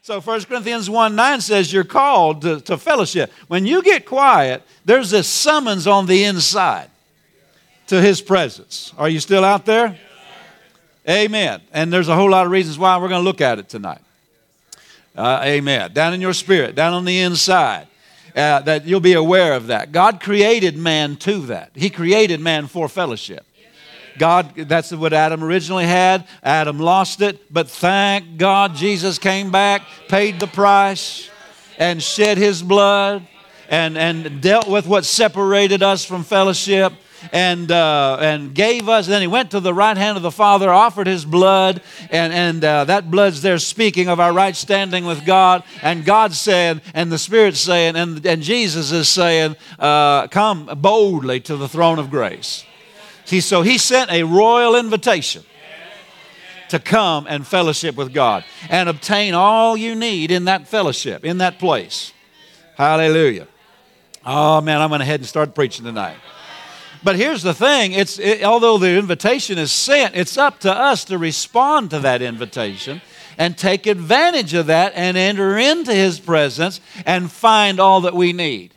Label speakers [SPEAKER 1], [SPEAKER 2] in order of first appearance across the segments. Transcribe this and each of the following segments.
[SPEAKER 1] So 1 Corinthians 1:9 says you're called to fellowship. When you get quiet, there's this summons on the inside to His presence. Are you still out there? Amen. And there's a whole lot of reasons why. We're going to look at it tonight. Amen. Down in your spirit, down on the inside, that you'll be aware of that. God created man to that. He created man for fellowship. God, that's what Adam originally had. Adam lost it, but thank God Jesus came back, paid the price, and shed His blood, and dealt with what separated us from fellowship, and gave us. Then He went to the right hand of the Father, offered His blood, and that blood's there speaking of our right standing with God. And God's saying, and the Spirit's saying, and Jesus is saying, come boldly to the throne of grace. So He sent a royal invitation to come and fellowship with God and obtain all you need in that fellowship, in that place. Hallelujah. Oh, man, I'm going to head and start preaching tonight. But here's the thing. Although the invitation is sent, it's up to us to respond to that invitation and take advantage of that and enter into His presence and find all that we need.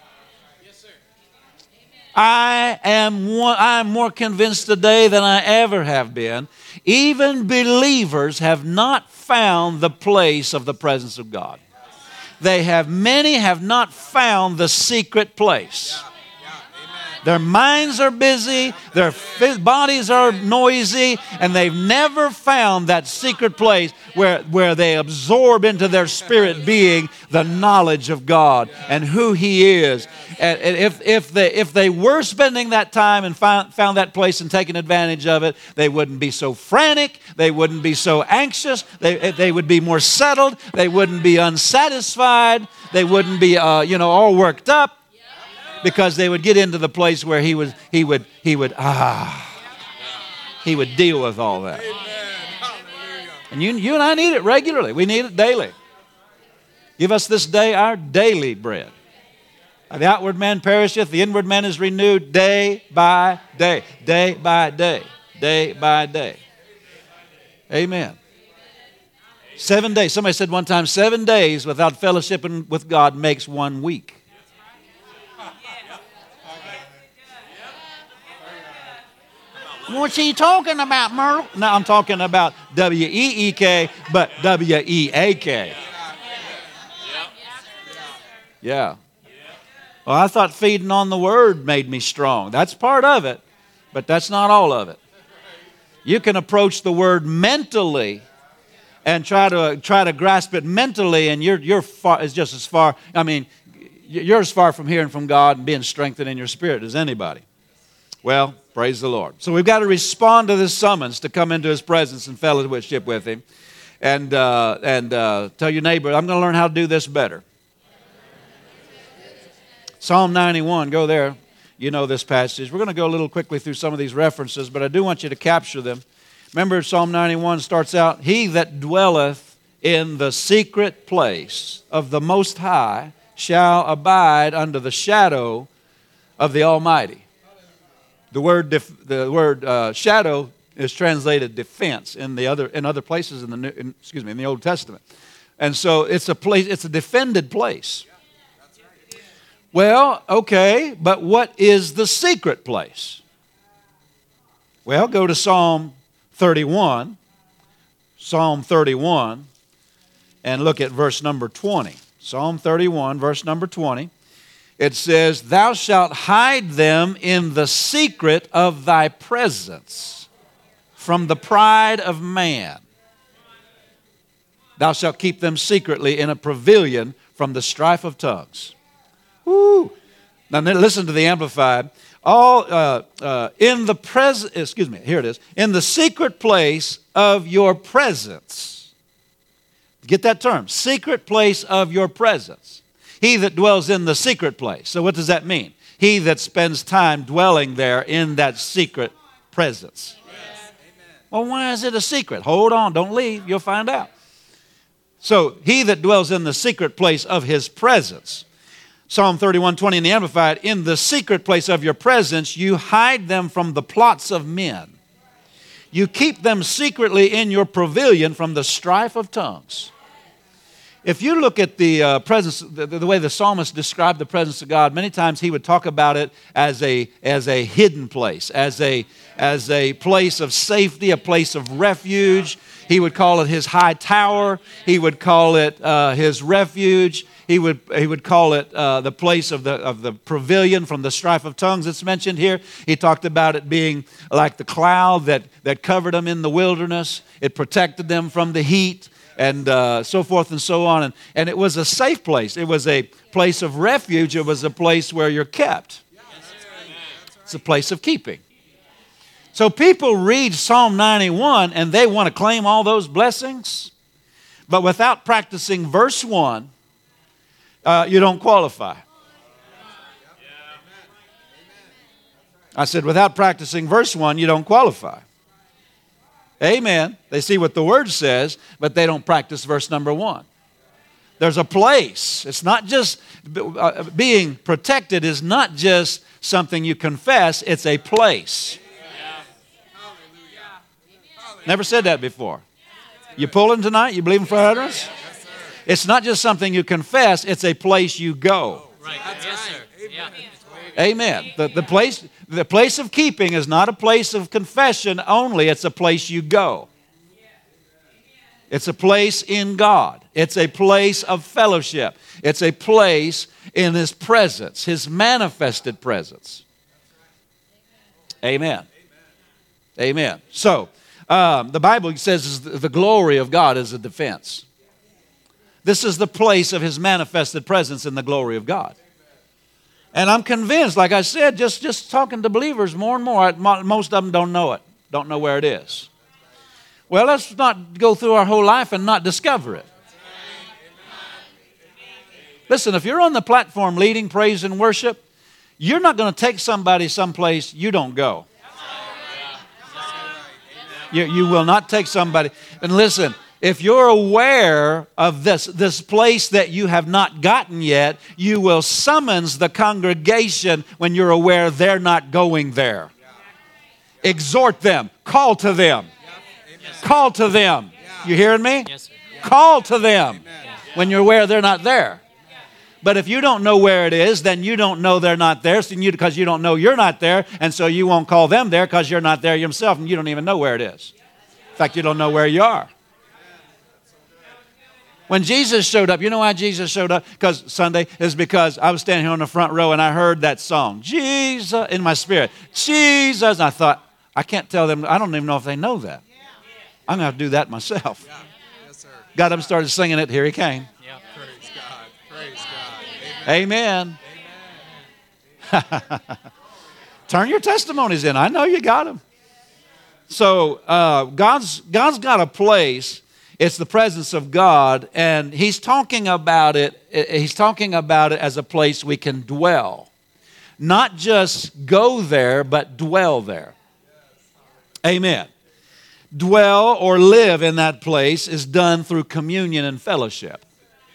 [SPEAKER 1] I'm more convinced today than I ever have been. Even believers have not found the place of the presence of God. Many have not found the secret place. Their minds are busy, their bodies are noisy, and they've never found that secret place where they absorb into their spirit being the knowledge of God and who He is. And if they were spending that time and found that place and taking advantage of it, they wouldn't be so frantic, they wouldn't be so anxious, they would be more settled, they wouldn't be unsatisfied, they wouldn't be all worked up. Because they would get into the place where he would deal with all that. And you and I need it regularly. We need it daily. Give us this day our daily bread. The outward man perisheth, the inward man is renewed day by day, day by day, day by day. Amen. 7 days. Somebody said one time, 7 days without fellowshipping with God makes 1 week. What's he talking about, Merle? No, I'm talking about W-E-E-K, but W-E-A-K. Yeah. Well, I thought feeding on the Word made me strong. That's part of it, but that's not all of it. You can approach the Word mentally and try to grasp it mentally, and you're far, is just as far. I mean, you're as far from hearing from God and being strengthened in your spirit as anybody. Well, praise the Lord. So we've got to respond to this summons to come into His presence and fellowship with Him. And tell your neighbor, I'm going to learn how to do this better. Psalm 91, go there. You know this passage. We're going to go a little quickly through some of these references, but I do want you to capture them. Remember, Psalm 91 starts out, He that dwelleth in the secret place of the Most High shall abide under the shadow of the Almighty. The word shadow is translated defense in other places in the Old Testament, and so it's a place. It's a defended place. Well, okay, but what is the secret place? Well, go to Psalm 31. Psalm 31, and look at verse number 20. Psalm 31, verse number 20. It says, Thou shalt hide them in the secret of Thy presence from the pride of man. Thou shalt keep them secretly in a pavilion from the strife of tongues. Woo! Now listen to the Amplified. In the secret place of your presence. Get that term, secret place of your presence. He that dwells in the secret place. So what does that mean? He that spends time dwelling there in that secret presence. Yes. Well, why is it a secret? Hold on, don't leave, you'll find out. So, he that dwells in the secret place of His presence. Psalm 31:20 in the Amplified, in the secret place of your presence, you hide them from the plots of men. You keep them secretly in your pavilion from the strife of tongues. If you look at the presence, the way the psalmist described the presence of God, many times he would talk about it as a hidden place, as a place of safety, a place of refuge. He would call it his high tower. He would call it his refuge. He would call it the place of the pavilion from the strife of tongues that's mentioned here. He talked about it being like the cloud that covered them in the wilderness. It protected them from the heat and so forth and so on. And it was a safe place. It was a place of refuge. It was a place where you're kept. It's a place of keeping. So people read Psalm 91 and they want to claim all those blessings, but without practicing verse 1, you don't qualify. I said, without practicing verse 1, you don't qualify. Amen. They see what the Word says, but they don't practice verse number 1. There's a place. It's not just being protected is not just something you confess. It's a place. Never said that before. You pulling tonight? You believing for utterance? It's not just something you confess. It's a place you go.
[SPEAKER 2] Right. Yes, sir. Yeah.
[SPEAKER 1] Amen. The place of keeping is not a place of confession only. It's a place you go. It's a place in God. It's a place of fellowship. It's a place in His presence, His manifested presence. Amen. Amen. So, the Bible says the glory of God is a defense. This is the place of His manifested presence in the glory of God. And I'm convinced, like I said, just talking to believers more and more, most of them don't know it, don't know where it is. Well, let's not go through our whole life and not discover it. Listen, if you're on the platform leading praise and worship, you're not going to take somebody someplace you don't go. You will not take somebody. And listen, if you're aware of this place that you have not gotten yet, you will summons the congregation when you're aware they're not going there. Exhort them. Call to them. Call to them. You hearing me?
[SPEAKER 2] Yes, sir.
[SPEAKER 1] Call to them when you're aware they're not there. But if you don't know where it is, then you don't know they're not there because you don't know you're not there, and so you won't call them there because you're not there yourself and you don't even know where it is. In fact, you don't know where you are. When Jesus showed up, you know why Jesus showed up? Because I was standing here on the front row and I heard that song, Jesus, in my spirit. Jesus. And I thought, I can't tell them, I don't even know if they know that. I'm going to have to do that myself.
[SPEAKER 3] Yeah. Yes, sir.
[SPEAKER 1] Got up and started singing it. Here he came.
[SPEAKER 2] Yeah.
[SPEAKER 3] Praise God. Praise God.
[SPEAKER 1] Amen. Turn your testimonies in. I know you got them. So God's got a place. It's the presence of God, and He's talking about it. He's talking about it as a place we can dwell, not just go there, but dwell there. Amen. Dwell or live in that place is done through communion and fellowship.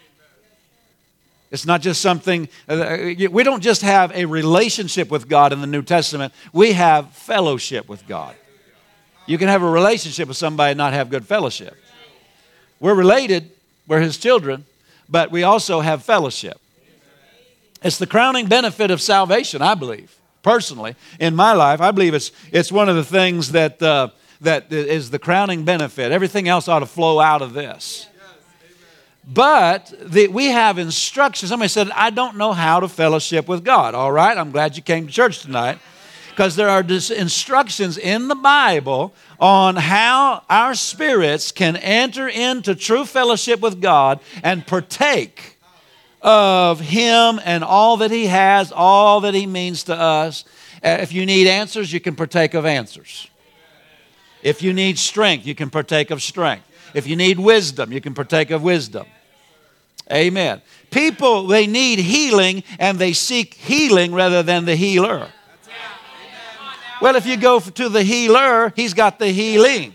[SPEAKER 1] It's not just something, we don't just have a relationship with God in the New Testament, we have fellowship with God. You can have a relationship with somebody and not have good fellowship. We're related, we're His children, but we also have fellowship. It's the crowning benefit of salvation, I believe, personally, in my life. I believe it's one of the things that is the crowning benefit. Everything else ought to flow out of this. But we have instructions. Somebody said, I don't know how to fellowship with God. All right, I'm glad you came to church tonight. Because there are instructions in the Bible on how our spirits can enter into true fellowship with God and partake of Him and all that He has, all that He means to us. If you need answers, you can partake of answers. If you need strength, you can partake of strength. If you need wisdom, you can partake of wisdom. Amen. People, they need healing, and they seek healing rather than the healer. Well, if you go to the healer, He's got the healing.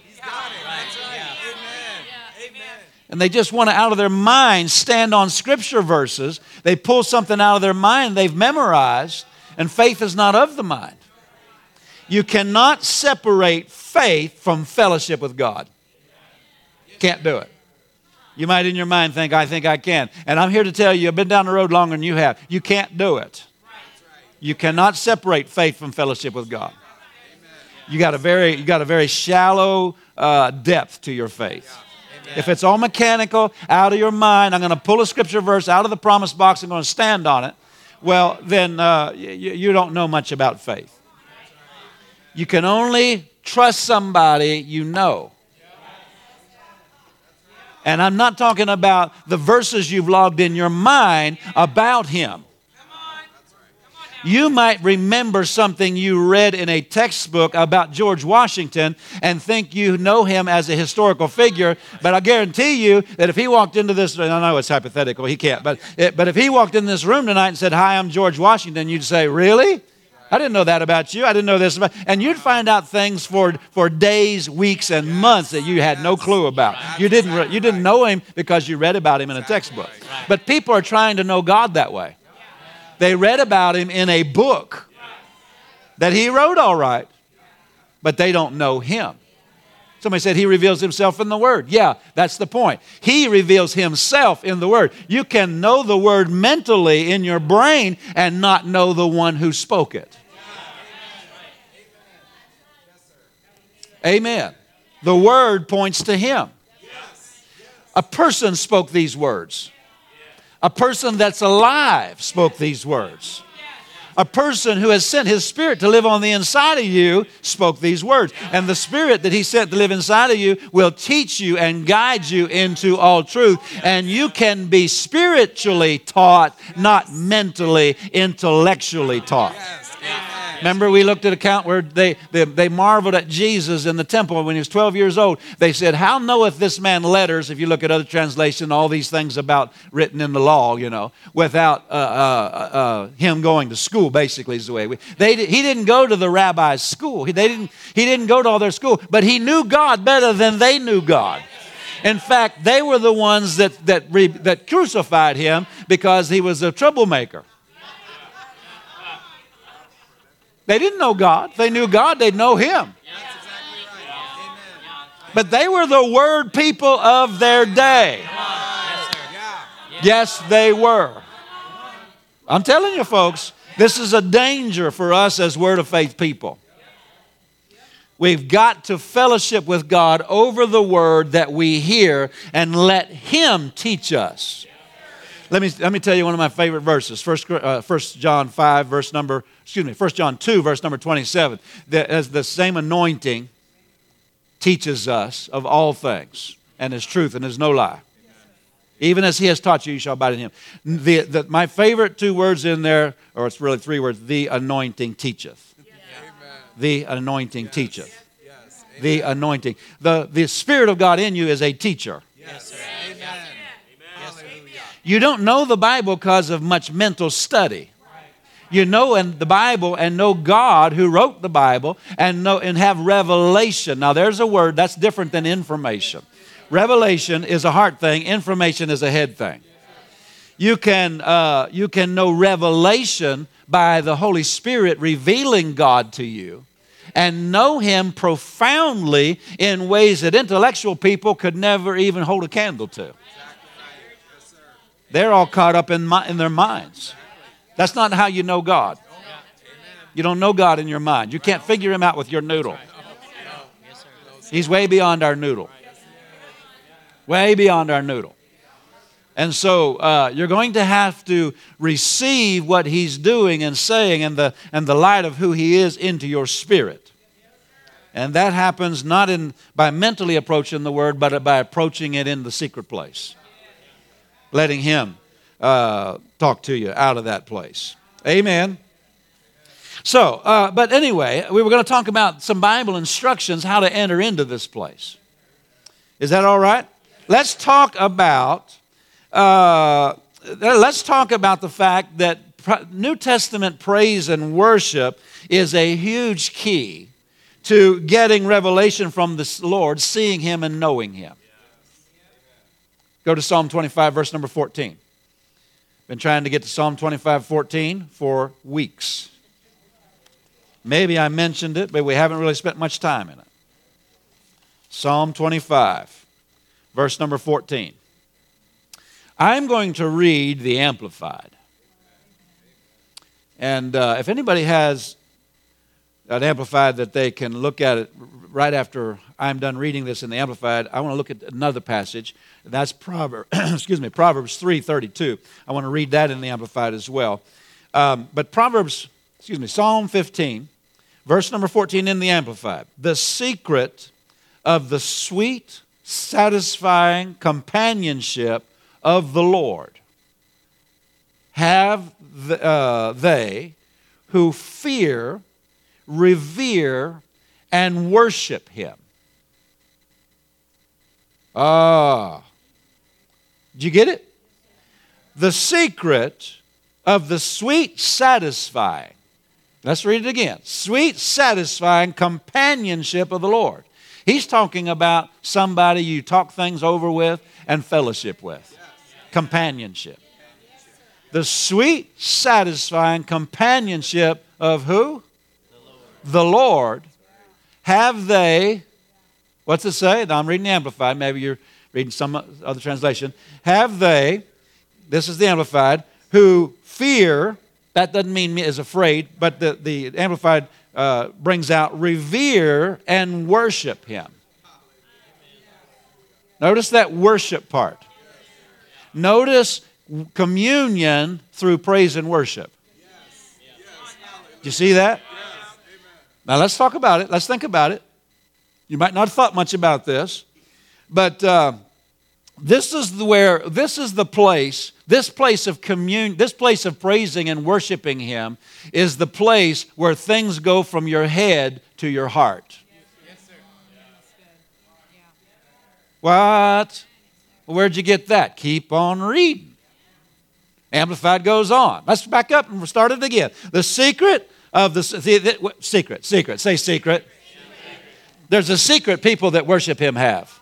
[SPEAKER 1] And they just want to, out of their mind, stand on Scripture verses. They pull something out of their mind they've memorized, and faith is not of the mind. You cannot separate faith from fellowship with God. Can't do it. You might in your mind think I can. And I'm here to tell you, I've been down the road longer than you have. You can't do it. You cannot separate faith from fellowship with God. You got a very shallow depth to your faith. If it's all mechanical, out of your mind, I'm going to pull a scripture verse out of the promise box and going to stand on it, well, then you don't know much about faith. You can only trust somebody you know. And I'm not talking about the verses you've logged in your mind about him. You might remember something you read in a textbook about George Washington and think you know him as a historical figure, but I guarantee you that if he walked into this, and I know it's hypothetical, he can't, but if he walked in this room tonight and said, "Hi, I'm George Washington," you'd say, "Really? I didn't know that about you. I didn't know this about," and you'd find out things for days, weeks, and months that you had no clue about. You didn't know him because you read about him in a textbook. But people are trying to know God that way. They read about him in a book that he wrote all right, but they don't know him. Somebody said he reveals himself in the Word. Yeah, that's the point. He reveals himself in the Word. You can know the Word mentally in your brain and not know the one who spoke it. Amen. The Word points to him. A person spoke these words. A person that's alive spoke these words. A person who has sent his Spirit to live on the inside of you spoke these words. And the Spirit that he sent to live inside of you will teach you and guide you into all truth. And you can be spiritually taught, not mentally, intellectually taught. Remember, we looked at an account where they marveled at Jesus in the temple when he was 12 years old. They said, "How knoweth this man letters?" If you look at other translation, all these things about written in the law, without him going to school. Basically, is the way he didn't go to the rabbi's school. He didn't go to all their school, but he knew God better than they knew God. In fact, they were the ones that crucified him because he was a troublemaker. They didn't know God. If they knew God, they'd know him. But they were the word people of their day. Yes, they were. I'm telling you, folks, this is a danger for us as Word of Faith people. We've got to fellowship with God over the Word that we hear and let Him teach us. Let me tell you one of my favorite verses. 1 John 2, verse number 27. As the same anointing teaches us of all things, and is truth and is no lie. Even as He has taught you, you shall abide in Him. My favorite two words in there, or it's really three words, the anointing teacheth. The anointing teacheth. The anointing. The Spirit of God in you is a teacher.
[SPEAKER 3] Yes, sir. Amen.
[SPEAKER 1] You don't know the Bible because of much mental study. You know the Bible and know God who wrote the Bible and have revelation. Now there's a word that's different than information. Revelation is a heart thing. Information is a head thing. You can know revelation by the Holy Spirit revealing God to you and know Him profoundly in ways that intellectual people could never even hold a candle to. They're all caught up in their minds. That's not how you know God. You don't know God in your mind. You can't figure Him out with your noodle. He's way beyond our noodle. Way beyond our noodle. And so you're going to have to receive what He's doing and saying and the light of who He is into your spirit. And that happens not by mentally approaching the Word, but by approaching it in the secret place. Letting Him talk to you out of that place. Amen. So, but anyway, we were going to talk about some Bible instructions how to enter into this place. Is that all right? Let's talk about the fact that New Testament praise and worship is a huge key to getting revelation from the Lord, seeing Him and knowing Him. Go to Psalm 25, verse number 14. Been trying to get to Psalm 25, 14 for weeks. Maybe I mentioned it, but we haven't really spent much time in it. Psalm 25, verse number 14. I'm going to read the Amplified. And if anybody has an Amplified that they can look at it right after I'm done reading this in the Amplified, I want to look at another passage. That's Proverbs 3:32. I want to read that in the Amplified as well. But Psalm 15, verse number 14 in the Amplified. The secret of the sweet, satisfying companionship of the Lord have they who fear, revere, and worship Him. Did you get it? The secret of the sweet, satisfying. Let's read it again. Sweet, satisfying companionship of the Lord. He's talking about somebody you talk things over with and fellowship with. Companionship. The sweet, satisfying companionship of who? The Lord. Have they, what's it say? Now I'm reading the Amplified. Maybe you're reading some other translation. Have they, this is the Amplified, who fear, that doesn't mean is afraid, but the Amplified brings out revere and worship Him. Notice that worship part. Notice communion through praise and worship. Do you see that? Now let's talk about it. Let's think about it. You might not have thought much about this, but this is the place. This place of communion, this place of praising and worshiping Him is the place where things go from your head to your heart.
[SPEAKER 3] Yes, sir.
[SPEAKER 1] What? Where'd you get that? Keep on reading. Amplified goes on. Let's back up and start it again. The secret of secret. Say secret. There's a secret people that worship Him have.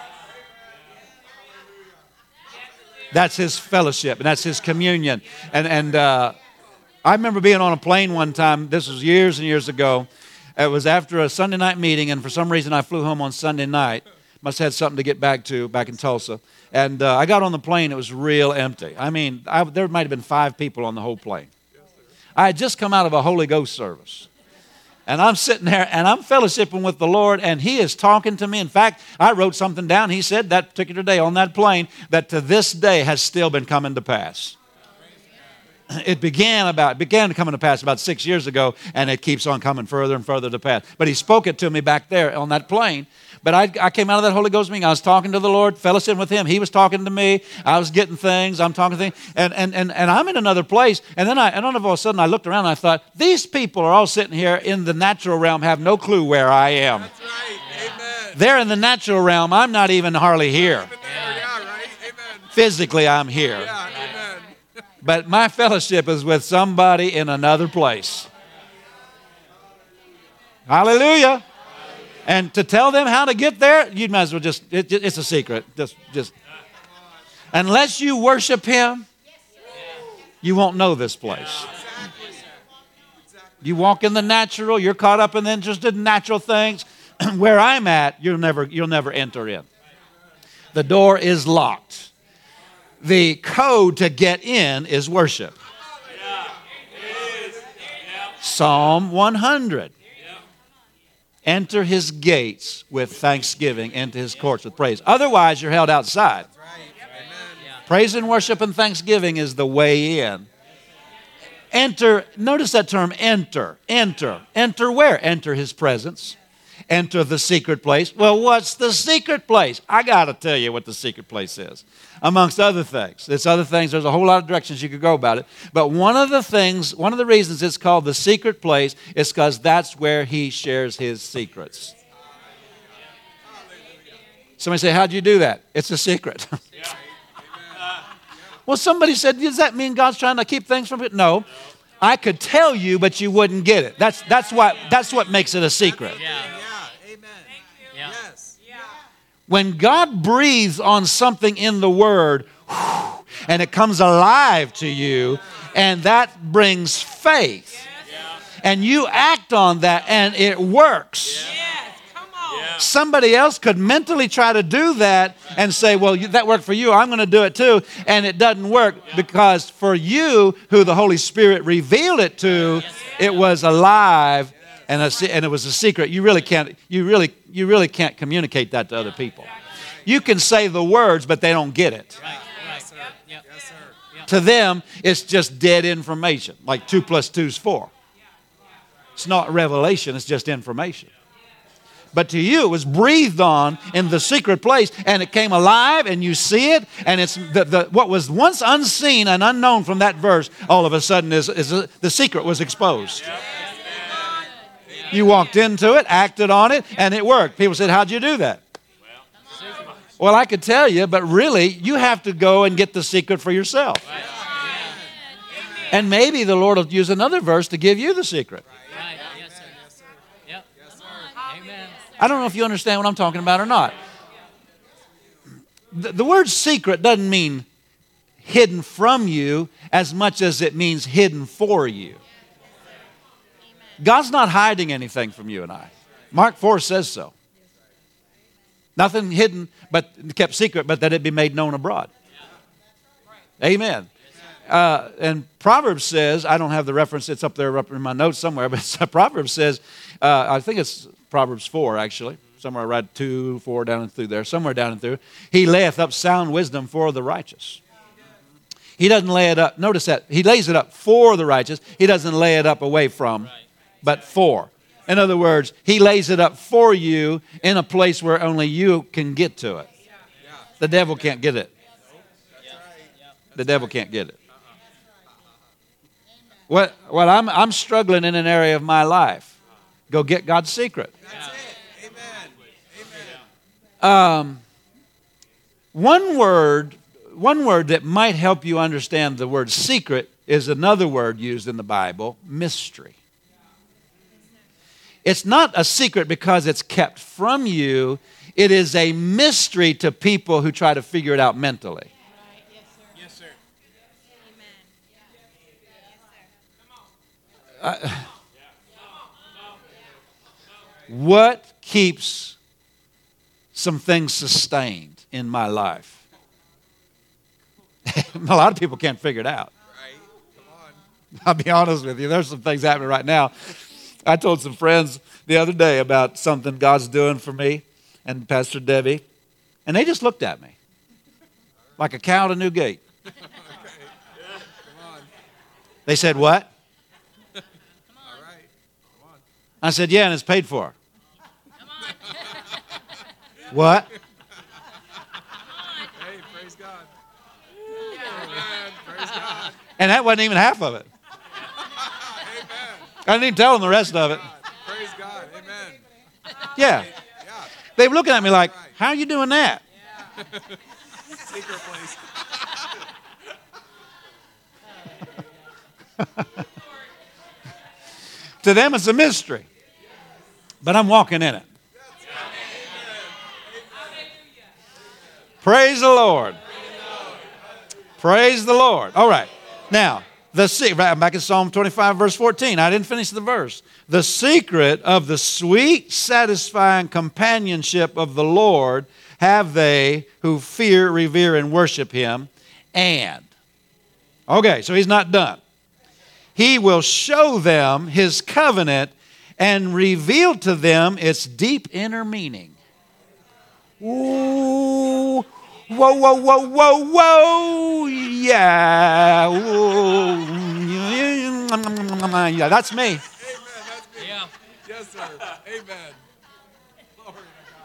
[SPEAKER 1] That's His fellowship, and that's His communion. And I remember being on a plane one time. This was years and years ago. It was after a Sunday night meeting, and for some reason I flew home on Sunday night. Must have had something to get back in Tulsa. And I got on the plane. It was real empty. I mean, there might have been 5 people on the whole plane. I had just come out of a Holy Ghost service. And I'm sitting there, and I'm fellowshipping with the Lord, and He is talking to me. In fact, I wrote something down. He said that particular day on that plane that to this day has still been coming to pass. It began to come to pass about 6 years ago, and it keeps on coming further and further to pass. But He spoke it to me back there on that plane. But I came out of that Holy Ghost meeting. I was talking to the Lord, fellowshipping with Him. He was talking to me. I was getting things. I'm talking things. And I'm in another place. And then all of a sudden I looked around and I thought, these people are all sitting here in the natural realm, have no clue where I am.
[SPEAKER 3] That's right. Amen.
[SPEAKER 1] They're in the natural realm. I'm not even hardly here.
[SPEAKER 3] Yeah, right. Amen.
[SPEAKER 1] Physically, I'm here.
[SPEAKER 3] Yeah, amen.
[SPEAKER 1] But my fellowship is with somebody in another place. Hallelujah. And to tell them how to get there, you might as well it's a secret. Just unless you worship Him, you won't know this place. You walk in the natural, you're caught up in interested in natural things. Where I'm at, you'll never enter in. The door is locked. The code to get in is worship. Psalm 100. Enter His gates with thanksgiving, into His courts with praise. Otherwise, you're held outside. Praise and worship and thanksgiving is the way in. Enter, notice that term, enter. Enter. Enter where? Enter His presence. Enter the secret place. Well, what's the secret place? I got to tell you what the secret place is. Amongst other things. There's a whole lot of directions you could go about it. But one of the reasons it's called the secret place is because that's where He shares His secrets. Somebody say, how'd you do that? It's a secret. Well, somebody said, does that mean God's trying to keep things from it? No. I could tell you, but you wouldn't get it. That's what makes it a secret. When God breathes on something in the Word, and it comes alive to you, and that brings faith, and you act on that, and it works. Somebody else could mentally try to do that and say, well, that worked for you, I'm going to do it too. And it doesn't work because for you, who the Holy Spirit revealed it to, it was alive and it was a secret. You really can't communicate that to other people. You can say the words, but they don't get it. To them, it's just dead information, like 2 + 2 is 4. It's not revelation, it's just information. But to you, it was breathed on in the secret place, and it came alive, and you see it, and it's what was once unseen and unknown from that verse, all of a sudden the secret was exposed. You walked into it, acted on it, and it worked. People said, how'd you do that? Well, I could tell you, but really, you have to go and get the secret for yourself. And maybe the Lord will use another verse to give you the secret. I don't know if you understand what I'm talking about or not. The word secret doesn't mean hidden from you as much as it means hidden for you. God's not hiding anything from you and I. Mark 4 says so. Nothing hidden, but kept secret, but that it be made known abroad. Amen. And Proverbs says, I don't have the reference, it's up there up in my notes somewhere, but Proverbs says, I think it's Proverbs 4 actually, somewhere right 2, 4 down and through there, somewhere down and through. He layeth up sound wisdom for the righteous. He doesn't lay it up, notice that, he lays it up for the righteous. He doesn't lay it up away from, but for. In other words, he lays it up for you in a place where only you can get to it. The devil can't get it. The devil can't get it. Well, I'm struggling in an area of my life. Go get God's secret.
[SPEAKER 3] That's it. Amen.
[SPEAKER 1] One word that might help you understand the word secret is another word used in the Bible, mystery. It's not a secret because it's kept from you. It is a mystery to people who try to figure it out mentally.
[SPEAKER 3] Yes, sir.
[SPEAKER 1] What keeps some things sustained in my life? A lot of people can't figure it out.
[SPEAKER 3] Right. Come on.
[SPEAKER 1] I'll be honest with you. There's some things happening right now. I told some friends the other day about something God's doing for me and Pastor Debbie, and they just looked at me like a cow at a new gate.
[SPEAKER 3] Come on.
[SPEAKER 1] They said, what?
[SPEAKER 3] All right. Come on.
[SPEAKER 1] I said, yeah, and it's paid for. What?
[SPEAKER 3] Hey, praise God. Amen. Praise God.
[SPEAKER 1] And that wasn't even half of it.
[SPEAKER 3] Amen.
[SPEAKER 1] I didn't even tell them the rest of it.
[SPEAKER 3] Praise God. Amen.
[SPEAKER 1] Yeah.
[SPEAKER 3] Yeah.
[SPEAKER 1] They were looking at me like, how are you doing that?
[SPEAKER 3] Secret place.
[SPEAKER 1] To them, it's a mystery. But I'm walking in it. Praise the Lord. Praise the Lord. All right. Now, back in Psalm 25, verse 14. I didn't finish the verse. The secret of the sweet, satisfying companionship of the Lord have they who fear, revere, and worship Him. And, okay, so He's not done. He will show them His covenant and reveal to them its deep inner meaning. Ooh, whoa, whoa, whoa, whoa, whoa, yeah. Whoa. Yeah, that's me.
[SPEAKER 3] Amen. That's me. Yeah. Yes, sir. Amen. Glory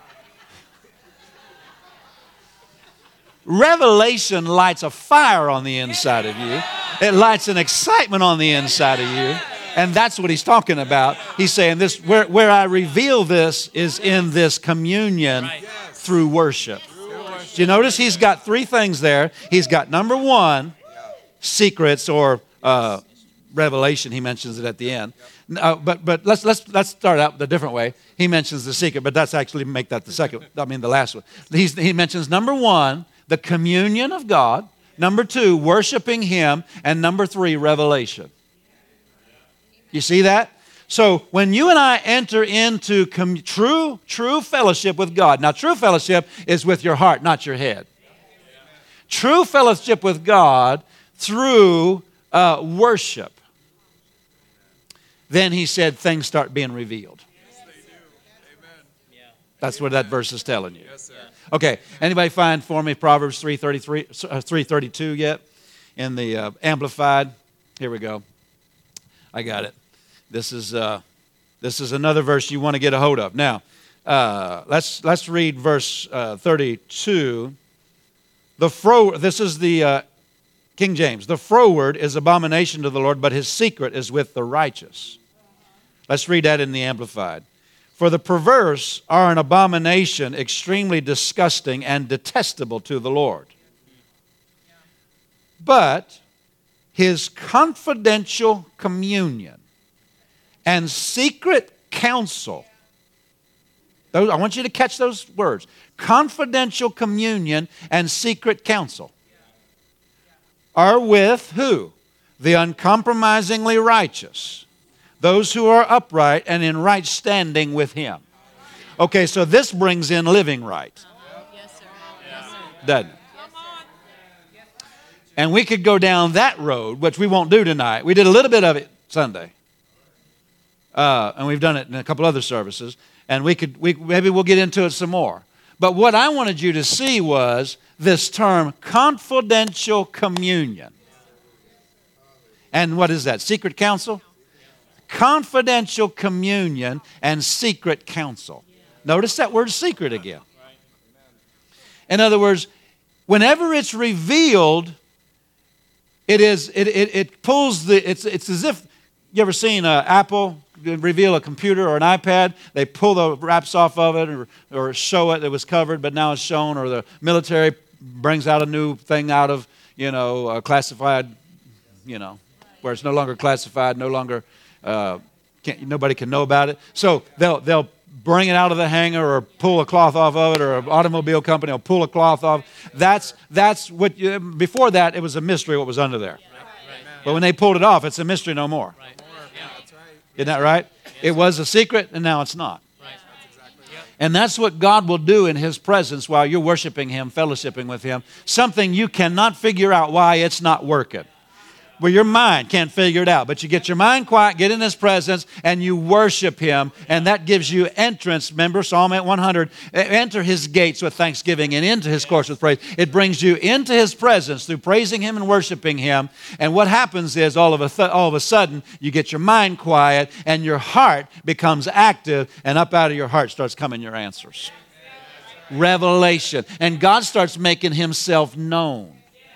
[SPEAKER 3] to God.
[SPEAKER 1] Revelation lights a fire on the inside of you. It lights an excitement on the inside of you. And that's what he's talking about. He's saying this, where I reveal this is in this communion through worship. Do you notice he's got three things there? He's got number one, secrets or revelation. He mentions it at the end. But let's start out the different way. He mentions the secret, but that's actually make that the last one. He mentions number one, the communion of God. Number two, worshiping Him. And number three, revelation. You see that? So when you and I enter into true fellowship with God, now true fellowship is with your heart, not your head. True fellowship with God through worship. Then he said things start being revealed. That's what that verse is telling you. Okay, anybody find for me Proverbs 3:32 yet in the Amplified? Here we go. I got it. This is another verse you want to get a hold of. Now, let's read verse 32. This is the King James. The froward is abomination to the Lord, but his secret is with the righteous. Let's read that in the Amplified. For the perverse are an abomination, extremely disgusting and detestable to the Lord. But his confidential communion and secret counsel. I want you to catch those words. Confidential communion and secret counsel are with who? The uncompromisingly righteous. Those who are upright and in right standing with him. Okay, so this brings in living right.
[SPEAKER 2] Yes, sir.
[SPEAKER 1] Doesn't it? And we could go down that road, which we won't do tonight. We did a little bit of it Sunday. And we've done it in a couple other services. And maybe we'll get into it some more. But what I wanted you to see was this term, confidential communion. And what is that? Secret counsel? Confidential communion and secret counsel. Notice that word secret again. In other words, whenever it's revealed, it pulls it's as if, you ever seen Apple reveal a computer or an iPad? They pull the wraps off of it or show it was covered, but now it's shown, or the military brings out a new thing out of, classified, where it's no longer classified, no longer, nobody can know about it. So they'll bring it out of the hangar or pull a cloth off of it, or an automobile company will pull a cloth off. That's what, before that, it was a mystery what was under there. But when they pulled it off, it's a mystery no more. Isn't that right? It was a secret, and now it's not. And that's what God will do in his presence while you're worshiping him, fellowshipping with him. Something you cannot figure out why it's not working. Well, your mind can't figure it out. But you get your mind quiet, get in his presence, and you worship him. And that gives you entrance. Remember Psalm 100, enter his gates with thanksgiving and into his courts with praise. It brings you into his presence through praising him and worshiping him. And what happens is all of a sudden, you get your mind quiet and your heart becomes active, and up out of your heart starts coming your answers. Revelation. And God starts making himself known.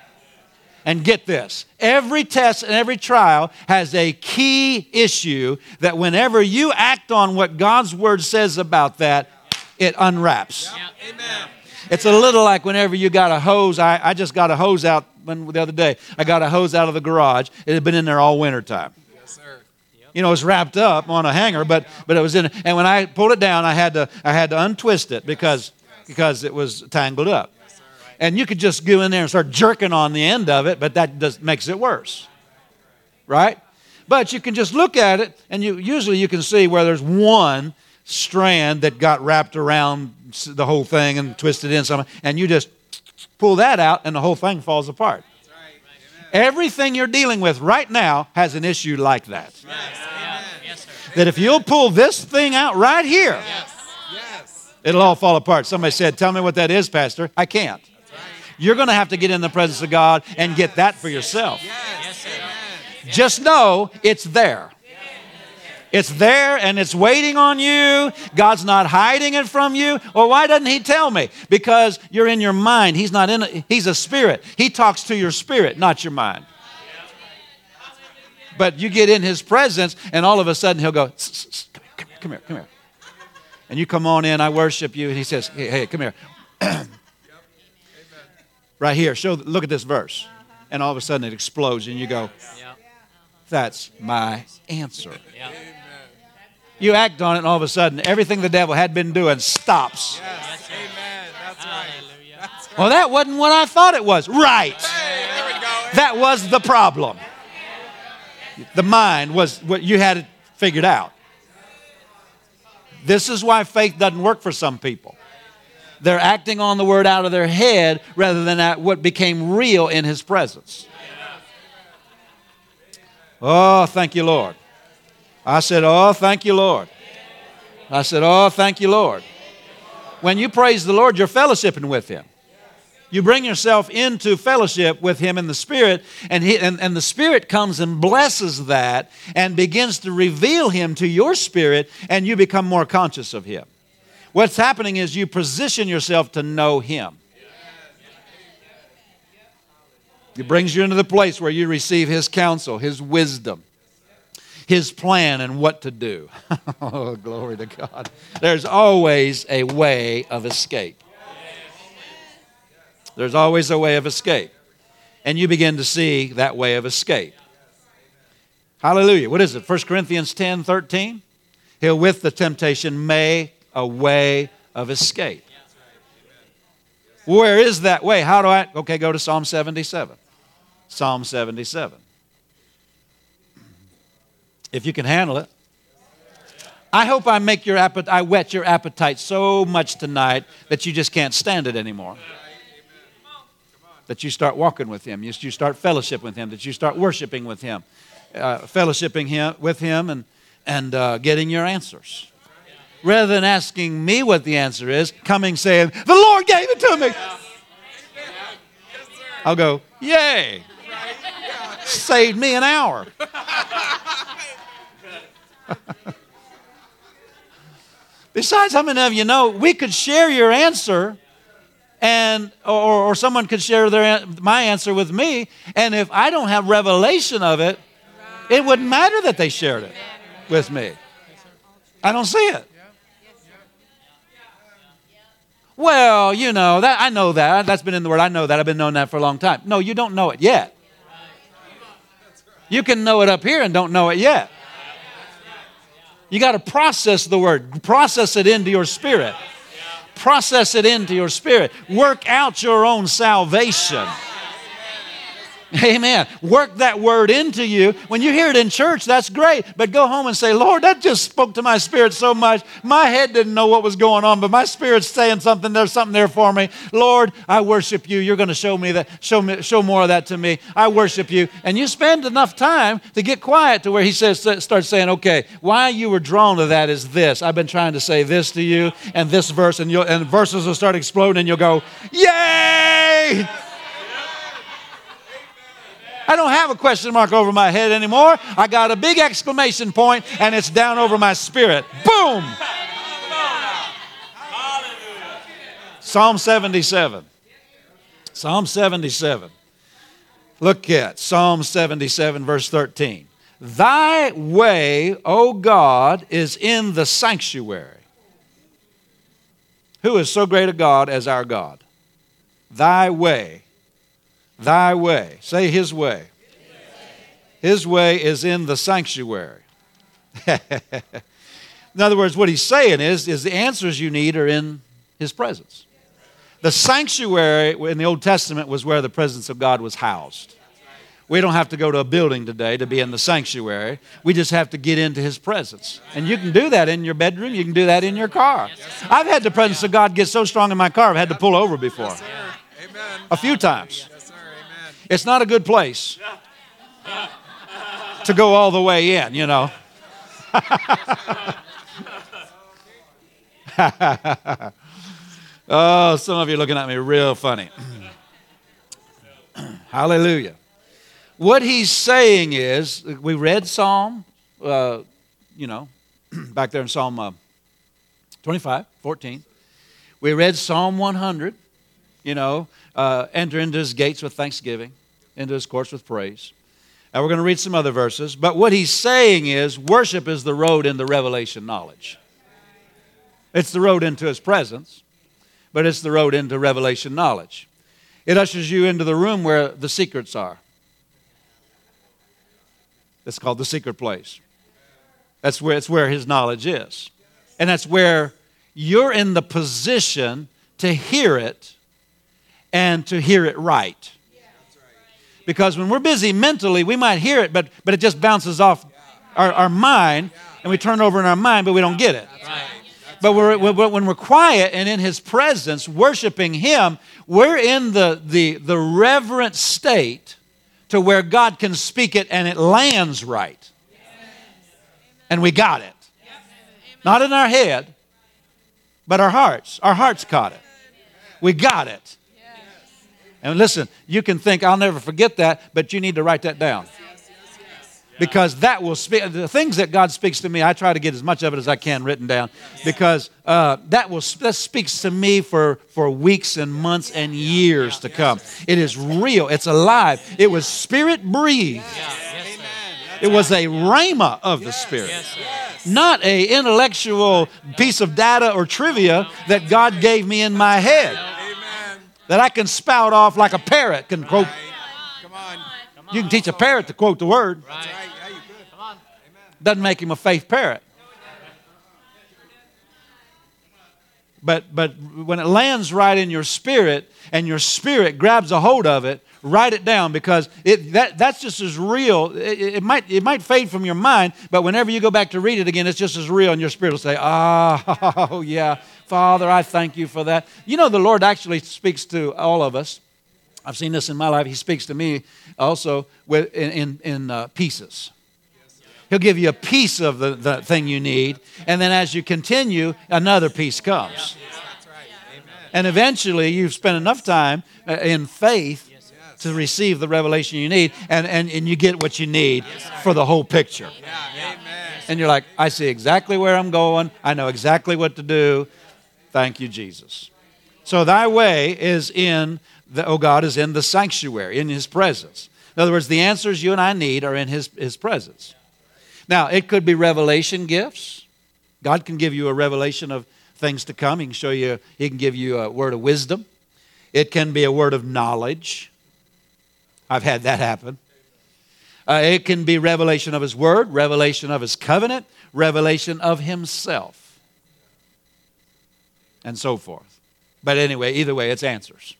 [SPEAKER 1] And get this, every test and every trial has a key issue that whenever you act on what God's word says about that, it unwraps. Yeah. Amen. It's a little like whenever you got a hose. I just got a hose out the other day. I got a hose out of the garage. It had been in there all winter time. Yes, sir. It was wrapped up on a hanger, but it was in. And when I pulled it down, I had to untwist it because it was tangled up. And you could just go in there and start jerking on the end of it, but that makes it worse, right? But you can just look at it, and usually you can see where there's one strand that got wrapped around the whole thing and twisted in something, and you just pull that out, and the whole thing falls apart. That's right. Everything you're dealing with right now has an issue like that. Yes. Yes, that if you'll pull this thing out right here, it'll all fall apart. Somebody said, "Tell me what that is, Pastor." I can't. You're going to have to get in the presence of God and get that for yourself. Yes. Just know it's there. It's there and it's waiting on you. God's not hiding it from you. Well, why doesn't he tell me? Because you're in your mind. He's not in it. He's a spirit. He talks to your spirit, not your mind. But you get in his presence and all of a sudden he'll go, come here. And you come on in, I worship you. And he says, hey, come here. Right here, look at this verse. And all of a sudden it explodes and you go, that's my answer. You act on it and all of a sudden everything the devil had been doing stops.
[SPEAKER 3] Yes. Amen. That's right. That's right.
[SPEAKER 1] Well, that wasn't what I thought it was. Right.
[SPEAKER 3] Hey, there we go.
[SPEAKER 1] That was the problem. The mind was what you had it figured out. This is why faith doesn't work for some people. They're acting on the Word out of their head rather than at what became real in His presence. Oh, thank you, Lord. I said, oh, thank you, Lord. I said, oh, thank you, Lord. When you praise the Lord, you're fellowshipping with Him. You bring yourself into fellowship with Him in the Spirit, and the Spirit comes and blesses that and begins to reveal Him to your spirit, and you become more conscious of Him. What's happening is you position yourself to know Him. It brings you into the place where you receive His counsel, His wisdom, His plan, and what to do. Oh, glory to God. There's always a way of escape. There's always a way of escape. And you begin to see that way of escape. Hallelujah. What is it? 1 Corinthians 10:13. He'll, with the temptation, make a way of escape. Where is that way? How do I? Okay, go to Psalm 77. Psalm 77. If you can handle it. I hope I make your I whet your appetite so much tonight that you just can't stand it anymore. That you start walking with Him, you start fellowship with Him, that you start worshiping with Him, fellowshipping with Him and getting your answers. Rather than asking me what the answer is, coming saying, the Lord gave it to me. I'll go, yay. Saved me an hour. Besides, how many of you know we could share your answer and or someone could share my answer with me, and if I don't have revelation of it, it wouldn't matter that they shared it with me. I don't see it. Well, you know, that I know that. That's been in the Word. I know that. I've been knowing that for a long time. No, you don't know it yet. You can know it up here and don't know it yet. You got to process the Word. Process it into your spirit. Process it into your spirit. Work out your own salvation. Amen. Work that Word into you. When you hear it in church, that's great. But go home and say, Lord, that just spoke to my spirit so much. My head didn't know what was going on, but my spirit's saying something. There's something there for me. Lord, I worship you. You're going to show me that. Show more of that to me. I worship you. And you spend enough time to get quiet to where He starts saying, okay, why you were drawn to that is this. I've been trying to say this to you and this verse, and verses will start exploding, and you'll go, yay! I don't have a question mark over my head anymore. I got a big exclamation point, and it's down over my spirit. Boom! Psalm 77. Psalm 77. Look at Psalm 77, verse 13. Thy way, O God, is in the sanctuary. Who is so great a God as our God? Thy way. Thy way. Say His way. His way is in the sanctuary. In other words, what he's saying is the answers you need are in His presence. The sanctuary in the Old Testament was where the presence of God was housed. We don't have to go to a building today to be in the sanctuary. We just have to get into His presence. And you can do that in your bedroom. You can do that in your car. I've had the presence of God get so strong in my car, I've had to pull over before. A few times. It's not a good place to go all the way in, you know. Oh, some of you are looking at me real funny. Hallelujah. What he's saying is, we read Psalm, back there in Psalm 25, 14. We read Psalm 100, enter into His gates with thanksgiving, into His courts with praise. And we're going to read some other verses. But what he's saying is, worship is the road into revelation knowledge. It's the road into His presence, but it's the road into revelation knowledge. It ushers you into the room where the secrets are. It's called the secret place. It's where His knowledge is. And that's where you're in the position to hear it and to hear it right. Because when we're busy mentally, we might hear it, but it just bounces off our mind, and we turn over in our mind, but we don't get it. But when we're quiet and in His presence, worshiping Him, we're in the reverent state to where God can speak it and it lands right. And we got it. Not in our head, but our hearts. Our hearts caught it. We got it. And listen, you can think, I'll never forget that, but you need to write that down. Because that will speak. The things that God speaks to me, I try to get as much of it as I can written down. Because that speaks to me for weeks and months and years to come. It is real. It's alive. It was Spirit breathed. It was a rhema of the Spirit. Not an intellectual piece of data or trivia that God gave me in my head. That I can spout off like a parrot can quote. You can teach a parrot to quote the word. Doesn't make him a faith parrot. But when it lands right in your spirit and your spirit grabs a hold of it, write it down, because that's just as real. It might fade from your mind, but whenever you go back to read it again, it's just as real, and your spirit will say, oh, yeah, Father, I thank you for that. You know, the Lord actually speaks to all of us. I've seen this in my life. He speaks to me also in pieces. He'll give you a piece of the thing you need, and then as you continue, another piece comes. And eventually, you've spent enough time in faith to receive the revelation you need, and you get what you need for the whole picture. And you're like, I see exactly where I'm going. I know exactly what to do. Thank you, Jesus. So thy way is God is in the sanctuary, in His presence. In other words, the answers you and I need are in His presence. Now, it could be revelation gifts. God can give you a revelation of things to come. He can give you a word of wisdom. It can be a word of knowledge. I've had that happen. It can be revelation of His word, revelation of His covenant, revelation of Himself, and so forth. But anyway, either way, it's answers.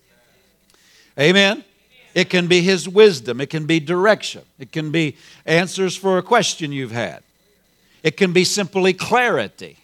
[SPEAKER 1] Amen? It can be His wisdom. It can be direction. It can be answers for a question you've had. It can be simply clarity.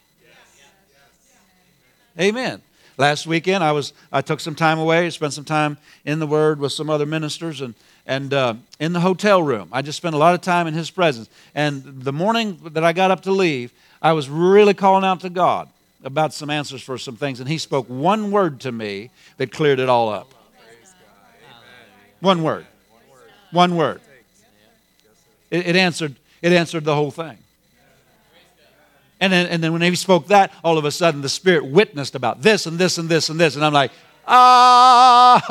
[SPEAKER 1] Amen. Last weekend, I took some time away, spent some time in the Word with some other ministers, and in the hotel room. I just spent a lot of time in His presence. And the morning that I got up to leave, I was really calling out to God about some answers for some things, and He spoke one word to me that cleared it all up. One word. One word. It answered the whole thing. And then when He spoke that, all of a sudden the Spirit witnessed about this and this and this and this. And I'm like, I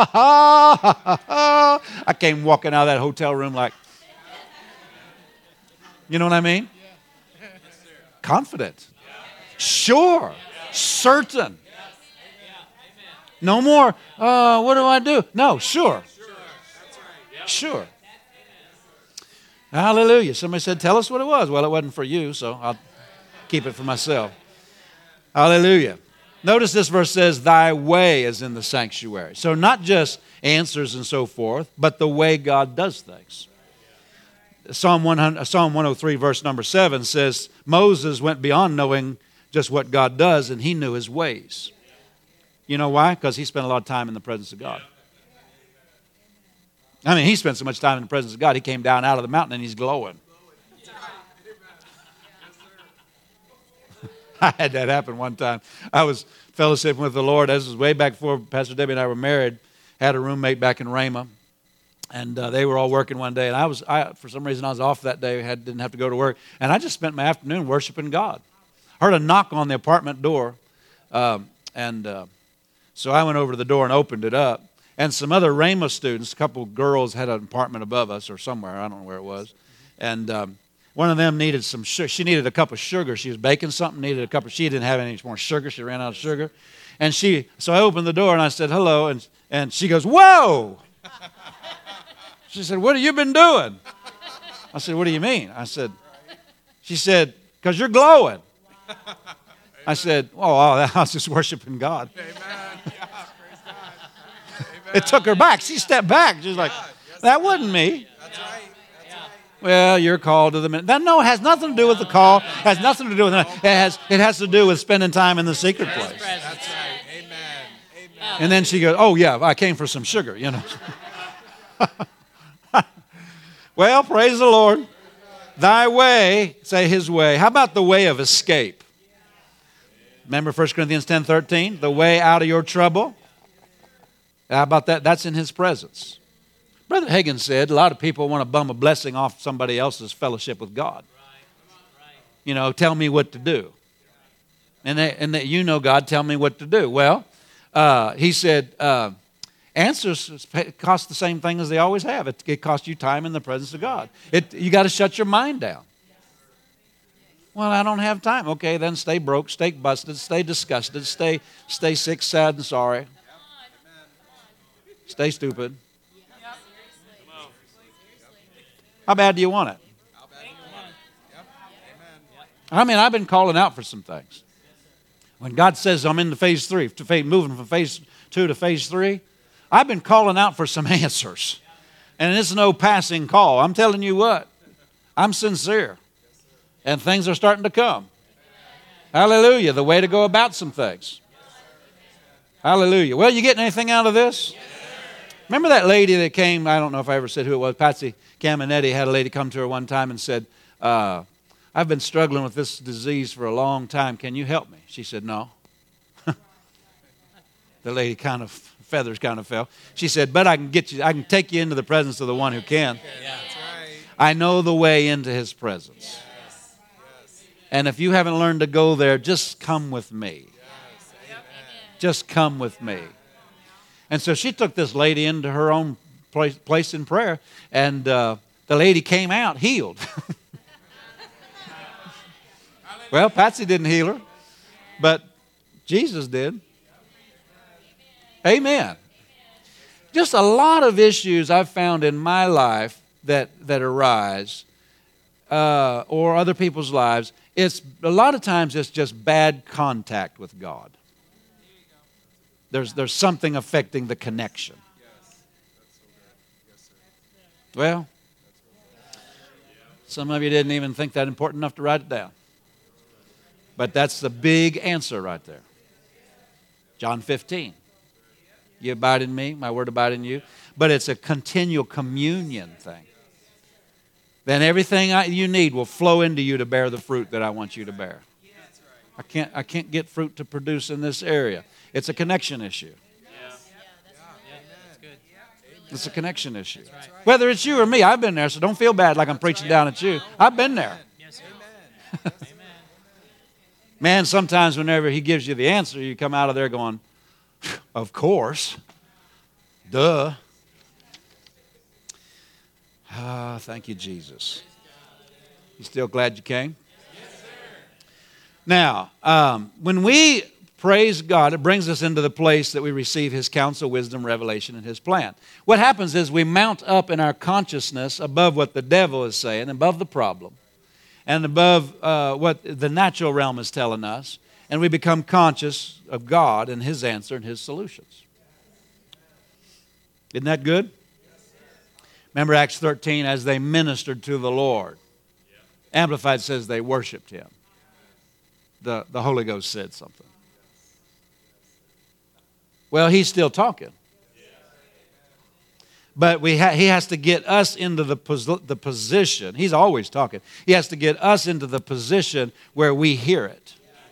[SPEAKER 1] came walking out of that hotel room like, you know what I mean? Confident. Sure. Certain. No more, what do I do? No, sure. Sure. Hallelujah. Somebody said, tell us what it was. Well, it wasn't for you, so I'll keep it for myself. Hallelujah. Notice this verse says, thy way is in the sanctuary. So not just answers and so forth, but the way God does things. Psalm 103, verse number 7 says, Moses went beyond knowing just what God does, and he knew His ways. You know why? Because he spent a lot of time in the presence of God. I mean, he spent so much time in the presence of God, he came down out of the mountain and he's glowing. I had that happen one time. I was fellowshipping with the Lord. This was way back before Pastor Debbie and I were married. Had a roommate back in Rhema. And they were all working one day. And I for some reason, I was off that day. Didn't have to go to work. And I just spent my afternoon worshiping God. Heard a knock on the apartment door. So I went over to the door and opened it up. And some other Rhema students, a couple of girls, had an apartment above us or somewhere. I don't know where it was. And one of them needed some sugar. She needed a cup of sugar. She was baking something, needed a cup of, she didn't have any more sugar. She ran out of sugar. And so I opened the door and I said, hello. And she goes, whoa. She said, what have you been doing? I said, what do you mean? She said, because you're glowing. I said, oh, I was just worshiping God.
[SPEAKER 3] Amen.
[SPEAKER 1] It took her back. She stepped back. She was like, that wasn't me.
[SPEAKER 3] That's right.
[SPEAKER 1] Well, you're called to the ministry. That no, it has nothing to do with the call. It has nothing to do with it. It has to do with spending time in the secret place.
[SPEAKER 3] That's right. Amen. Amen.
[SPEAKER 1] And then she goes, oh, yeah, I came for some sugar, you know. Well, praise the Lord. Thy way, say his way. How about the way of escape? Remember 1 Corinthians 10:13? The way out of your trouble. How about that? That's in his presence. Brother Hagin said a lot of people want to bum a blessing off somebody else's fellowship with God. You know, tell me what to do. And that you know God, tell me what to do. Well, he said, answers cost the same thing as they always have. It costs you time in the presence of God. You got to shut your mind down. Well, I don't have time. Okay, then stay broke, stay busted, stay disgusted, stay sick, sad, and sorry. Stay stupid. How bad do you want it? I mean, I've been calling out for some things. When God says I'm into phase 3, moving from phase 2 to phase 3, I've been calling out for some answers. And it's no passing call. I'm telling you what, I'm sincere. And things are starting to come. Hallelujah, the way to go about some things. Hallelujah. Well, you getting anything out of this? Remember that lady that came, I don't know if I ever said who it was, Patsy Caminetti had a lady come to her one time and said, I've been struggling with this disease for a long time. Can you help me? She said, no. The lady feathers kind of fell. She said, but I can take you into the presence of the one who can.
[SPEAKER 3] Yeah, that's right.
[SPEAKER 1] I know the way into his presence.
[SPEAKER 3] Yes. Yes.
[SPEAKER 1] And if you haven't learned to go there, just come with me.
[SPEAKER 3] Yes. Amen.
[SPEAKER 1] Just come with me. And so she took this lady into her own place in prayer, and the lady came out healed. Well, Patsy didn't heal her, but Jesus did. Amen. Just a lot of issues I've found in my life that arise, or other people's lives. It's a lot of times it's just bad contact with God. There's something affecting the connection. Well, some of you didn't even think that important enough to write it down. But that's the big answer right there. John 15. You abide in me, my word abide in you. But it's a continual communion thing. Then everything you need will flow into you to bear the fruit that I want you to bear. I can't get fruit to produce in this area. It's a connection issue. It's a connection issue. Whether it's you or me, I've been there, so don't feel bad like I'm preaching down at you. I've been there. Man, sometimes whenever he gives you the answer, you come out of there going, of course. Duh. Thank you, Jesus. You still glad you came? Now, when we praise God, it brings us into the place that we receive his counsel, wisdom, revelation, and his plan. What happens is we mount up in our consciousness above what the devil is saying, above the problem, and above what the natural realm is telling us, and we become conscious of God and his answer and his solutions. Isn't that good? Remember Acts 13, as they ministered to the Lord. Amplified says they worshiped him. The Holy Ghost said something. Well, he's still talking. But he has to get us into the position. He's always talking. He has to get us into the position where we hear it.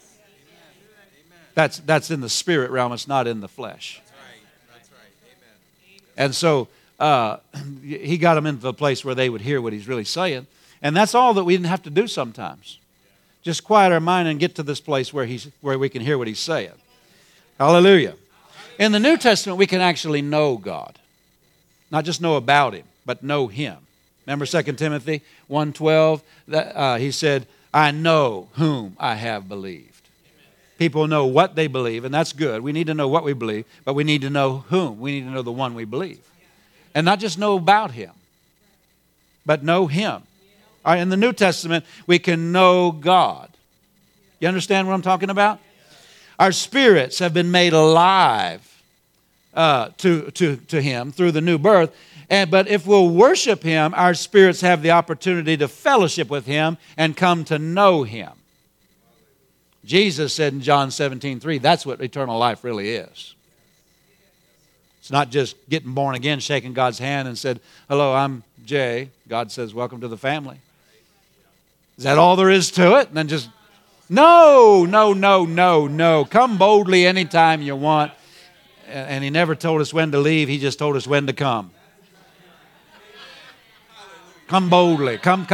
[SPEAKER 1] That's in the spirit realm. It's not in the flesh.
[SPEAKER 3] That's right. Amen.
[SPEAKER 1] And so he got them into the place where they would hear what he's really saying. And that's all that we didn't have to do sometimes. Just quiet our mind and get to this place where we can hear what he's saying. Hallelujah. In the New Testament, we can actually know God. Not just know about him, but know him. Remember 2 Timothy 1:12? He said, I know whom I have believed. People know what they believe, and that's good. We need to know what we believe, but we need to know whom. We need to know the one we believe. And not just know about him, but know him. All right, in the New Testament, we can know God. You understand what I'm talking about? Our spirits have been made alive to Him through the new birth. But if we'll worship Him, our spirits have the opportunity to fellowship with Him and come to know Him. Jesus said in John 17:3, that's what eternal life really is. It's not just getting born again, shaking God's hand and said, hello, I'm Jay. God says, welcome to the family. Is that all there is to it? And then just, no. Come boldly anytime you want. And He never told us when to leave. He just told us when to come. Come boldly. Come.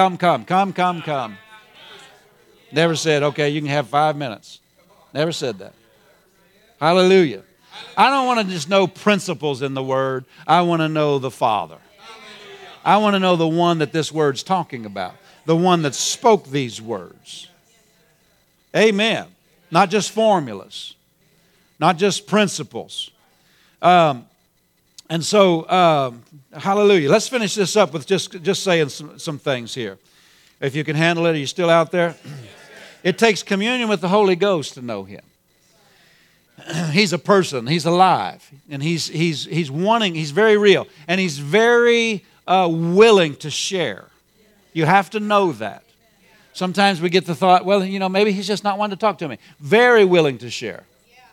[SPEAKER 1] Never said, okay, you can have 5 minutes. Never said that. Hallelujah. I don't want to just know principles in the Word. I want to know the Father. I want to know the one that this Word's talking about. The one that spoke these words. Amen. Not just formulas. Not just principles. And so, hallelujah. Let's finish this up with just saying some things here. If you can handle it, are you still out there? It takes communion with the Holy Ghost to know Him. He's a person. He's alive. And he's very real. And He's very willing to share. You have to know that. Sometimes we get the thought, well, maybe He's just not wanting to talk to me. Very willing to share.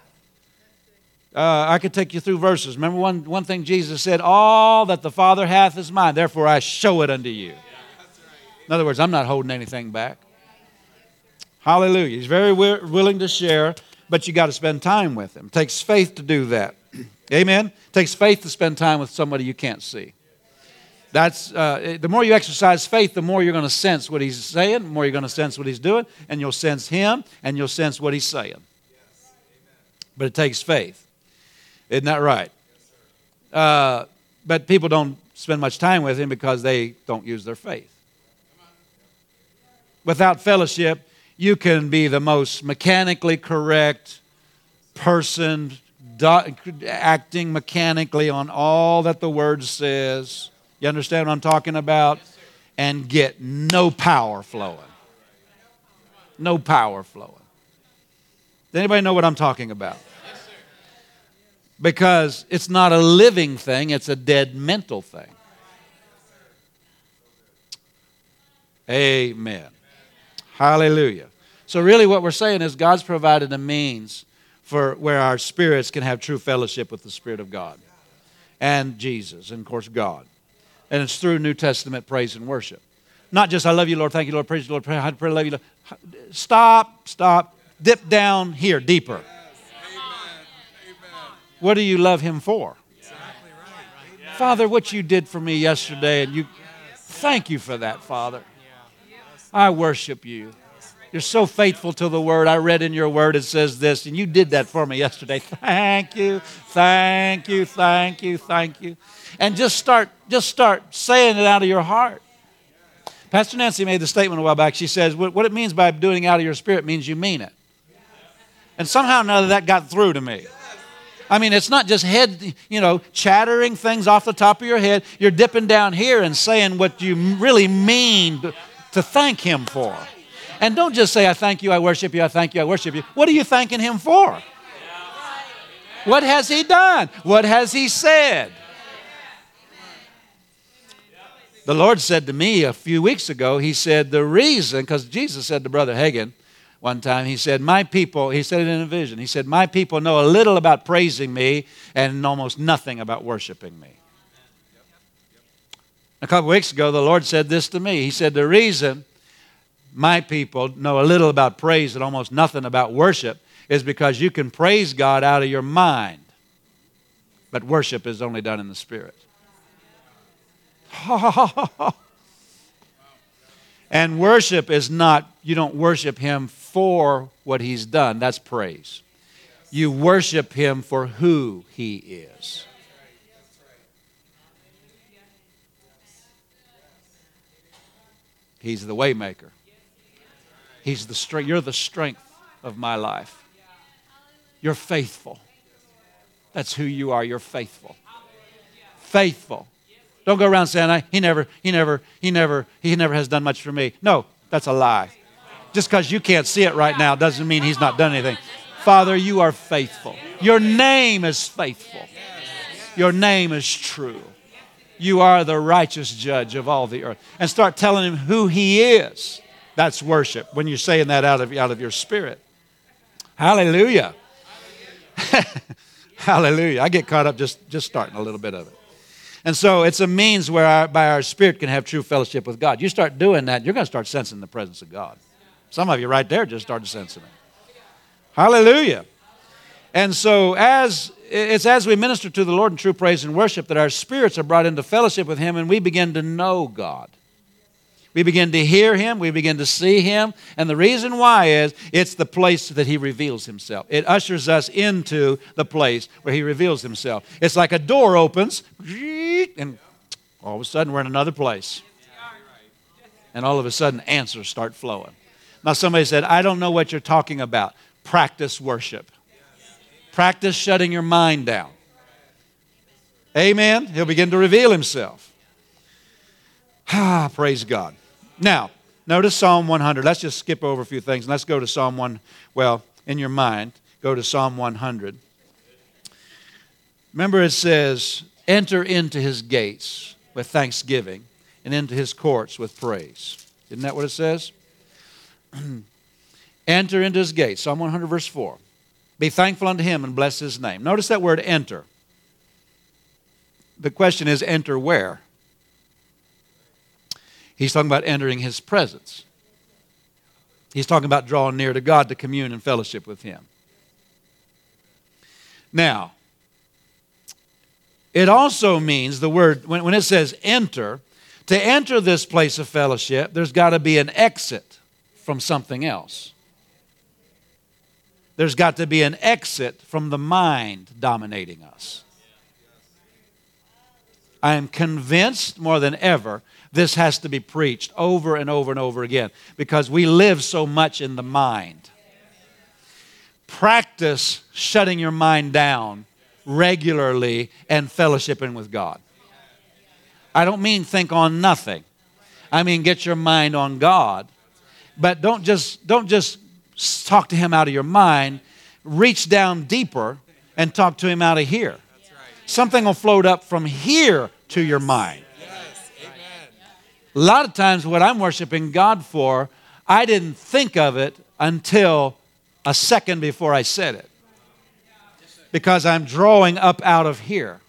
[SPEAKER 1] I could take you through verses. Remember one thing Jesus said, all that the Father hath is mine, therefore I show it unto you. In other words, I'm not holding anything back. Hallelujah. He's very willing to share, but you got to spend time with Him. It takes faith to do that. Amen? It takes faith to spend time with somebody you can't see. That's the more you exercise faith, the more you're going to sense what He's saying, the more you're going to sense what He's doing, and you'll sense Him, and you'll sense what He's saying. But it takes faith. Isn't that right? But people don't spend much time with Him because they don't use their faith. Without fellowship, you can be the most mechanically correct person, acting mechanically on all that the Word says. You understand what I'm talking about? And get no power flowing. No power flowing. Does anybody know what I'm talking about? Because it's not a living thing, it's a dead mental thing. Amen. Hallelujah. So really what we're saying is God's provided a means for where our spirits can have true fellowship with the Spirit of God and Jesus and, of course, God. And it's through New Testament praise and worship. Not just, I love you, Lord, thank you, Lord, praise you, Lord, I pray, love you, Lord. Stop, dip down here, deeper. What do you love Him for? Father, what you did for me yesterday, and thank you for that, Father. I worship you. You're so faithful to the Word. I read in your Word, it says this, and you did that for me yesterday. Thank you. And just start saying it out of your heart. Pastor Nancy made the statement a while back. She says, what it means by doing out of your spirit means you mean it. And somehow or another that got through to me. I mean, it's not just head, chattering things off the top of your head. You're dipping down here and saying what you really mean to thank Him for. And don't just say, I thank you, I worship you, I thank you, I worship you. What are you thanking Him for? What has He done? What has He said? The Lord said to me a few weeks ago, He said the reason, because Jesus said to Brother Hagin one time, He said, my people, He said it in a vision, He said, my people know a little about praising me and almost nothing about worshiping me. A couple weeks ago, the Lord said this to me. He said, the reason my people know a little about praise and almost nothing about worship is because you can praise God out of your mind, but worship is only done in the Spirit. And worship is not, you don't worship Him for what He's done. That's praise. You worship Him for who He is. He's the way maker. He's the strength. You're the strength of my life. You're faithful. That's who you are. You're faithful. Faithful. Don't go around saying, he never has done much for me. No, that's a lie. Just because you can't see it right now doesn't mean He's not done anything. Father, you are faithful. Your name is faithful. Your name is true. You are the righteous judge of all the earth. And start telling him who he is. That's worship when you're saying that out of your spirit. Hallelujah. Hallelujah. I get caught up just starting a little bit of it. And so it's a means where by our spirit can have true fellowship with God. You start doing that, you're going to start sensing the presence of God. Some of you right there just started sensing it. Hallelujah. And so as we minister to the Lord in true praise and worship that our spirits are brought into fellowship with Him and we begin to know God. We begin to hear Him. We begin to see Him. And the reason why is it's the place that He reveals Himself. It ushers us into the place where He reveals Himself. It's like a door opens and all of a sudden we're in another place. And all of a sudden answers start flowing. Now somebody said, I don't know what you're talking about. Practice worship. Practice shutting your mind down. Amen. He'll begin to reveal Himself. Praise God. Now, notice Psalm 100. Let's just skip over a few things. Let's go to Psalm 1. Well, in your mind, go to Psalm 100. Remember it says, enter into His gates with thanksgiving and into His courts with praise. Isn't that what it says? Enter into His gates. Psalm 100 verse 4. Be thankful unto Him and bless His name. Notice that word enter. The question is, enter where? He's talking about entering His presence. He's talking about drawing near to God to commune and fellowship with Him. Now, it also means the word, when it says enter, to enter this place of fellowship, there's got to be an exit from something else. There's got to be an exit from the mind dominating us. I am convinced more than ever this has to be preached over and over and over again because we live so much in the mind. Practice shutting your mind down regularly and fellowshipping with God. I don't mean think on nothing. I mean get your mind on God. But don't just talk to Him out of your mind. Reach down deeper and talk to Him out of here. Something will float up from here to your mind. A lot of times what I'm worshiping God for, I didn't think of it until a second before I said it. Because I'm drawing up out of here.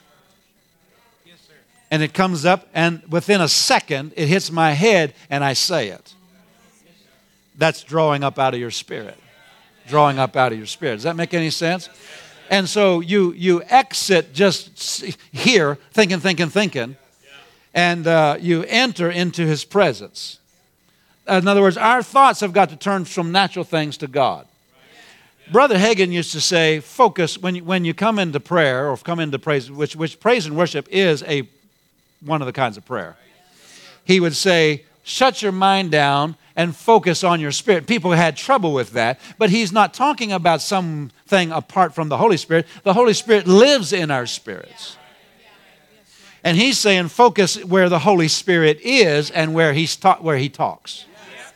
[SPEAKER 1] And it comes up and within a second it hits my head and I say it. That's drawing up out of your spirit. Drawing up out of your spirit. Does that make any sense? And so you exit just here, thinking. And you enter into His presence. In other words, our thoughts have got to turn from natural things to God. Brother Hagin used to say, focus, when you come into prayer or come into praise, which praise and worship is one of the kinds of prayer. He would say, shut your mind down and focus on your spirit. People had trouble with that, but he's not talking about something apart from the Holy Spirit. The Holy Spirit lives in our spirits. And he's saying focus where the Holy Spirit is and where He talks.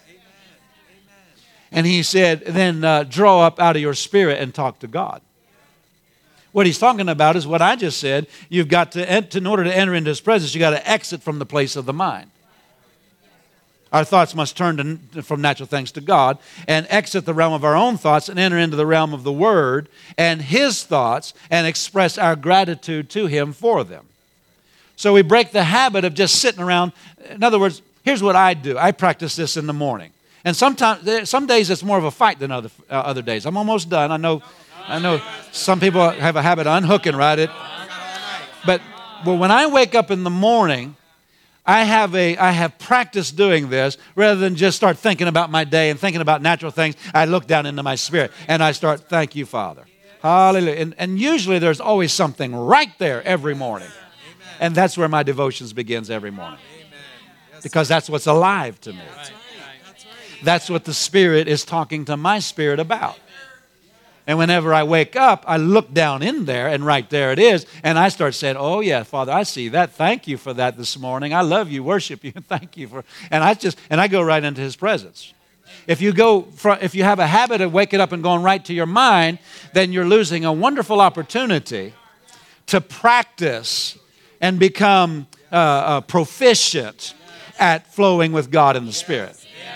[SPEAKER 1] And he said, then draw up out of your spirit and talk to God. What he's talking about is what I just said. You've got to, in order to enter into His presence, you've got to exit from the place of the mind. Our thoughts must turn from natural things to God and exit the realm of our own thoughts and enter into the realm of the Word and His thoughts and express our gratitude to Him for them. So we break the habit of just sitting around. In other words, here's what I do. I practice this in the morning. And some days it's more of a fight than other days. I'm almost done. I know some people have a habit of unhooking, right? But when I wake up in the morning, I have practiced doing this rather than just start thinking about my day and thinking about natural things. I look down into my spirit and I start, thank you, Father. Hallelujah. And usually there's always something right there every morning. And that's where my devotions begins every morning. Because that's what's alive to me. That's what the Spirit is talking to my spirit about. And whenever I wake up, I look down in there, and right there it is, and I start saying, oh yeah, Father, I see that. Thank you for that this morning. I love you, worship you, thank you for, and I go right into His presence. If you have a habit of waking up and going right to your mind, then you're losing a wonderful opportunity to practice and become proficient at flowing with God in the Spirit.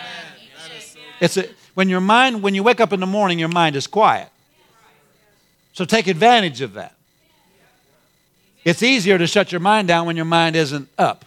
[SPEAKER 1] When you wake up in the morning, your mind is quiet. So take advantage of that. It's easier to shut your mind down when your mind isn't up.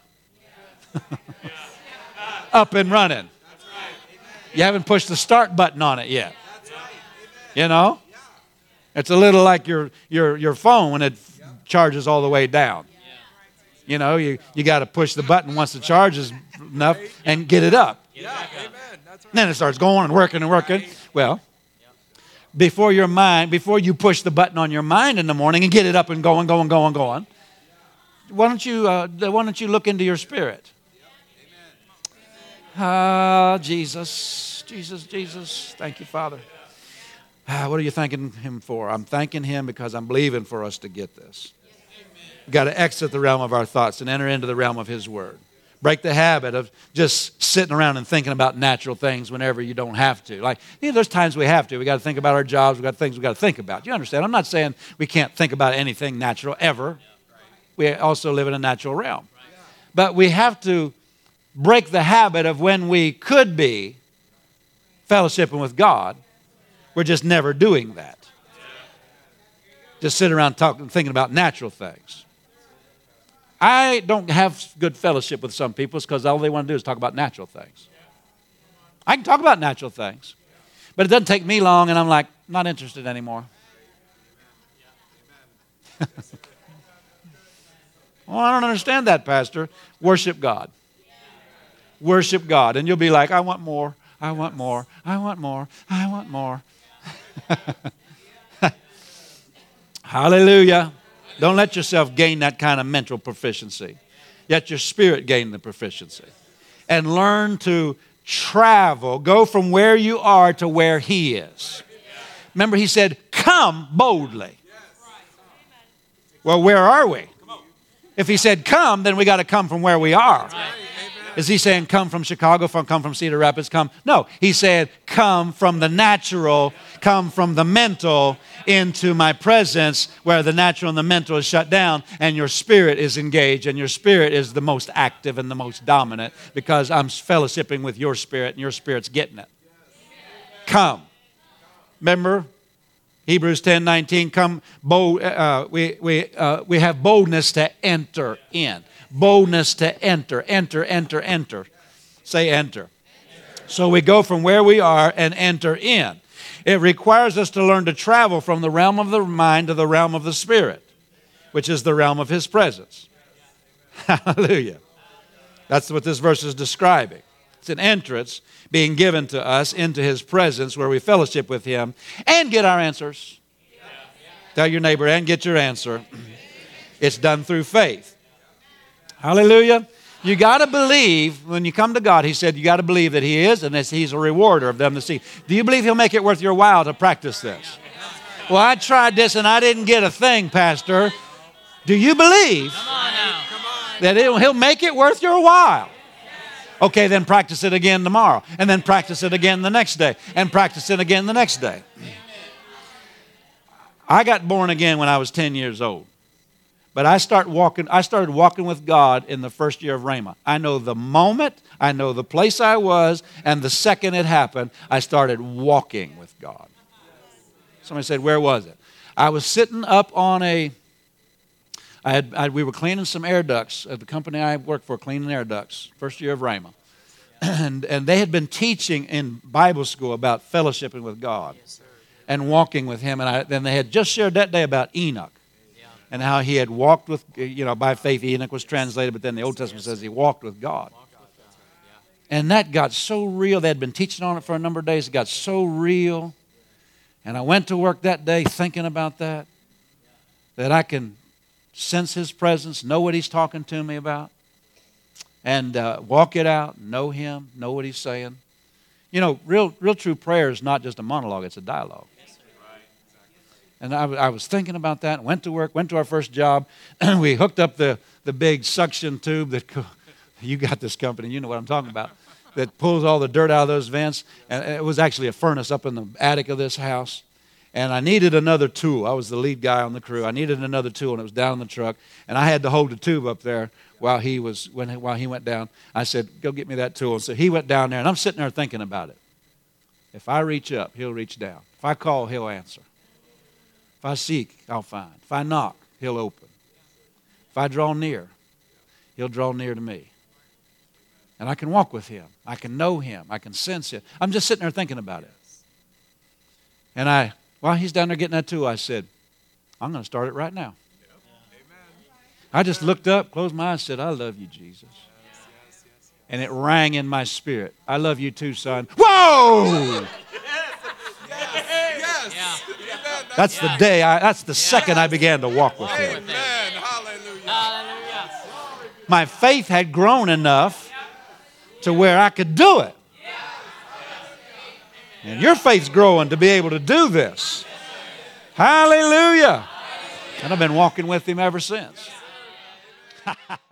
[SPEAKER 1] Up and running. You haven't pushed the start button on it yet. You know? It's a little like your phone when it charges all the way down. You know, you got to push the button once the charge is enough and get it up. Then it starts going and working and working. Well, before you push the button on your mind in the morning and get it up and going, why don't you look into your spirit? Jesus. Thank you, Father. What are you thanking Him for? I'm thanking Him because I'm believing for us to get this. We've got to exit the realm of our thoughts and enter into the realm of His Word. Break the habit of just sitting around and thinking about natural things whenever you don't have to. Like, there's times we have to. We got to think about our jobs. We got things we got to think about. You understand? I'm not saying we can't think about anything natural ever. We also live in a natural realm. But we have to break the habit of when we could be fellowshipping with God, we're just never doing that. Just sit around thinking about natural things. I don't have good fellowship with some people because all they want to do is talk about natural things. I can talk about natural things, but it doesn't take me long, and I'm like, not interested anymore. Well, I don't understand that, Pastor. Worship God. Worship God. And you'll be like, I want more. I want more. I want more. I want more. Hallelujah. Don't let yourself gain that kind of mental proficiency. Let your spirit gain the proficiency. And learn to travel. Go from where you are to where He is. Remember, He said, come boldly. Well, where are we? If He said come, then we got to come from where we are. Is He saying come from Chicago, come from Cedar Rapids, come? No, He said come from the natural, come from the mental into my presence where the natural and the mental is shut down and your spirit is engaged and your spirit is the most active and the most dominant because I'm fellowshipping with your spirit and your spirit's getting it. Come. Remember? Hebrews 10:19, come, we have boldness to enter in. Boldness to enter. Say enter. So we go from where we are and enter in. It requires us to learn to travel from the realm of the mind to the realm of the Spirit, which is the realm of His presence. Hallelujah. That's what this verse is describing. It's an entrance being given to us into His presence where we fellowship with Him and get our answers. Tell your neighbor, and get your answer. It's done through faith. Hallelujah. You got to believe when you come to God. He said you got to believe that He is and that He's a rewarder of them that seek. Do you believe He'll make it worth your while to practice this? Well, I tried this and I didn't get a thing, Pastor. Do you believe that He'll make it worth your while? Okay, then practice it again tomorrow. And then practice it again the next day. And practice it again the next day. I got born again when I was 10 years old. But I started walking with God in the first year of Rhema. I know the moment, I know the place I was, and the second it happened, I started walking with God. Somebody said, where was it? I was sitting up on we were cleaning some air ducts at the company I worked for, cleaning air ducts, first year of Rhema. And they had been teaching in Bible school about fellowshipping with God and walking with Him. And then they had just shared that day about Enoch and how he had walked with, by faith Enoch was translated, but then the Old Testament says he walked with God. And that got so real. They had been teaching on it for a number of days. It got so real. And I went to work that day thinking about that I can sense His presence, know what He's talking to me about, and walk it out, know Him, know what He's saying. Real true prayer is not just a monologue, it's a dialogue. And I was thinking about that, went to work, went to our first job, and we hooked up the big suction tube that, you got this company, you know what I'm talking about, that pulls all the dirt out of those vents. And it was actually a furnace up in the attic of this house. And I needed another tool. I was the lead guy on the crew. I needed another tool, and it was down in the truck. And I had to hold the tube up there while he went down. I said, go get me that tool. And so he went down there, and I'm sitting there thinking about it. If I reach up, he'll reach down. If I call, he'll answer. If I seek, I'll find. If I knock, he'll open. If I draw near, he'll draw near to me. And I can walk with him. I can know him. I can sense him. I'm just sitting there thinking about it. And while he's down there getting that tool, I said, I'm going to start it right now. I just looked up, closed my eyes, and said, I love you, Jesus. And it rang in my spirit. I love you too, son. Whoa! That's the day, that's the second I began to walk with him.
[SPEAKER 3] Amen. Hallelujah.
[SPEAKER 1] My faith had grown enough to where I could do it. And your faith's growing to be able to do this. Hallelujah. And I've been walking with him ever since.